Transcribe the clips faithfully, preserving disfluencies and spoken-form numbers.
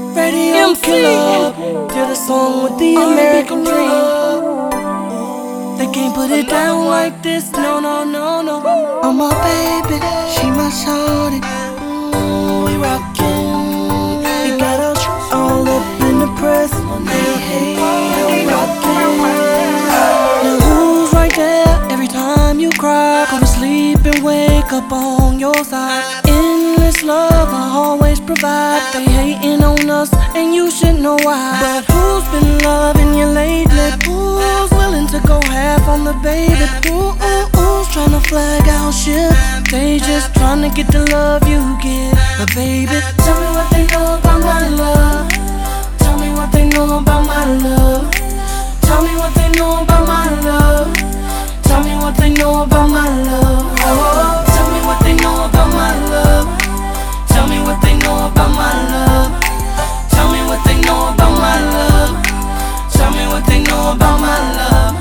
Radio killer, did a song with the American dream. They can't put it down like this, no, no, no, no. I'm my baby, she my shawty. Mm, we rockin', we got us all up in the press. Hey, hey, we rockin'. Now who's right there every time you cry? Go to sleep and wake up on your side. Endless love I always provide. They hating on us and you should know why. But who's been loving you lately? Who's willing to go half on the baby? Who, who, who's trying to flag out shit? They just trying to get the love you give. But baby, tell me what they know about my love. Tell me what they know about my love. Tell me what they know about my love. Tell me what they know about my love. Oh, tell me what they know about my love. Tell me what they know about my love. Tell me what they know about my love. Tell me what they know about my love.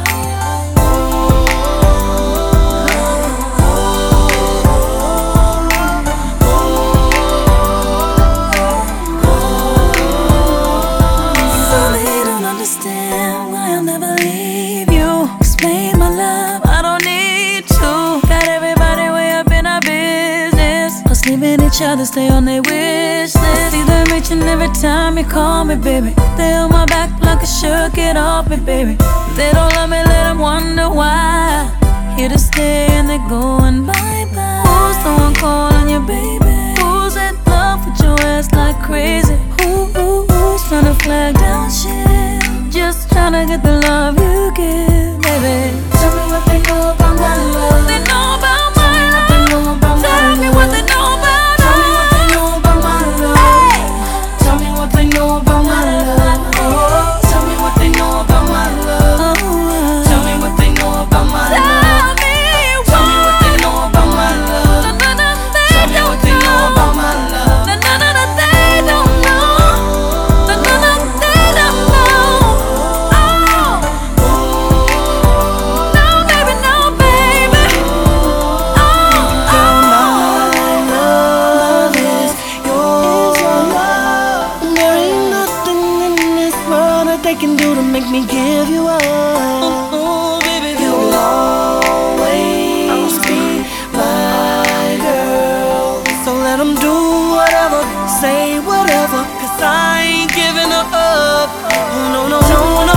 So they don't understand why I'll never leave you. Explain my love, I don't need to. Got everybody way up in our business. Us leaving each other, stay on their wish list. See them reaching every time you call me, baby. They on my back like a shirt, get off me, baby. They don't love me, let them wonder why. Here to stay and they're going bye-bye. Who's the one calling you, baby? Who's in love with your ass like crazy? Who, who, who's trying to flag down shit? Just trying to get the love you give, baby. Tell me what they know about my love. They know about my love. They know about my Tell me what they know about Tell me what they know about my love. Hey. Tell me what they know about my love. Oh, tell me what they know about my love. Oh, Tell me what they know about my love. Tell me Tell me what they know about my love. No, no, no, they Tell me what they know about my love. No, no, no, no, they don't know. No, no, no, they don't know. Oh, no, baby, no, baby. Oh, Girl, my love is yours. There ain't nothing in this world that they can do to make me give you up. Oh, baby, you'll always be my girl. So let them do whatever, say whatever, 'cause I ain't giving up. Oh, no, no, no,